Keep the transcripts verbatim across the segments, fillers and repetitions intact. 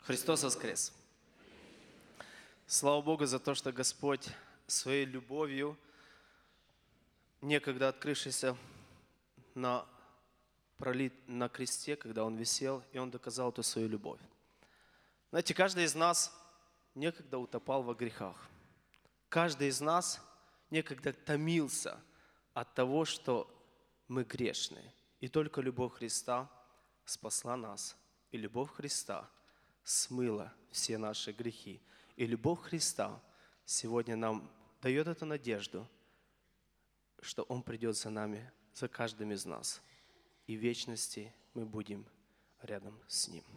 Христос воскрес! Слава Богу за то, что Господь своей любовью, некогда открывшийся на, пролит, на кресте, когда Он висел, и Он доказал эту свою любовь. Знаете, каждый из нас некогда утопал во грехах. Каждый из нас некогда томился от того, что мы грешные. И только любовь Христа спасла нас. И любовь Христа смыла все наши грехи. И любовь Христа сегодня нам дает эту надежду, что Он придет за нами, за каждым из нас. И в вечности мы будем рядом с Ним.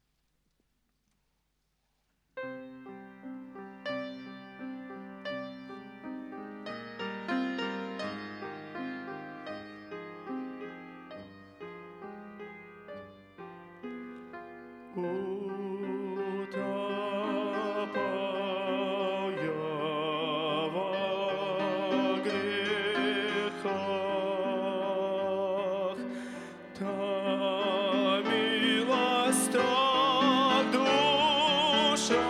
Утопал я во грехах, томилась так душа,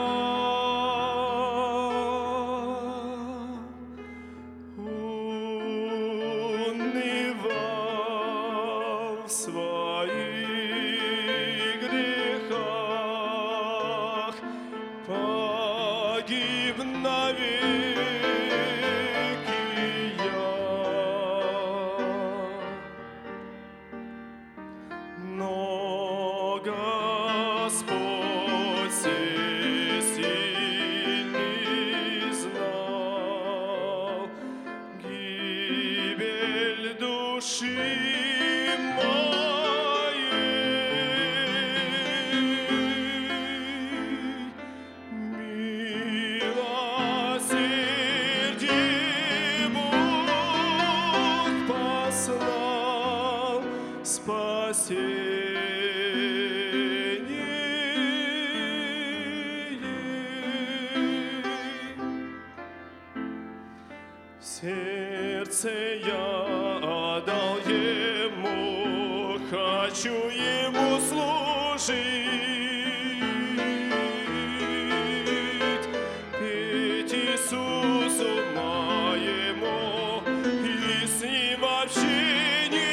унывал в своих грехах, погиб навеки я. Но Господь всесильный знал гибель души моей. Милосердие Бог послал спасение. Сердце я отдал Ему, хочу Ему служить, петь Иисусу моему и с Ним вообще не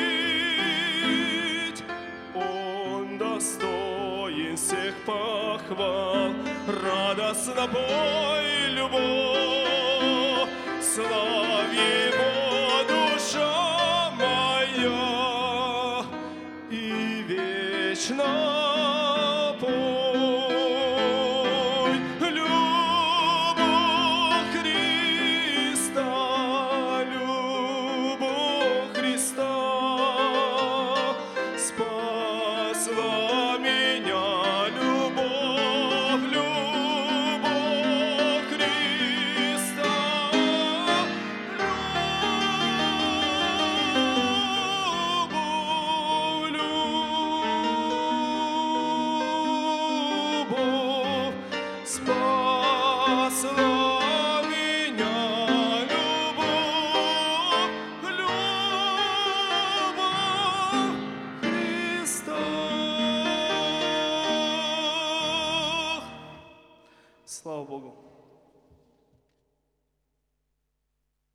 быть. Он достоин всех похвал, радостно пой любовь, славь Его, душа моя, и вечно пой любовь Христа, любовь Христа спасла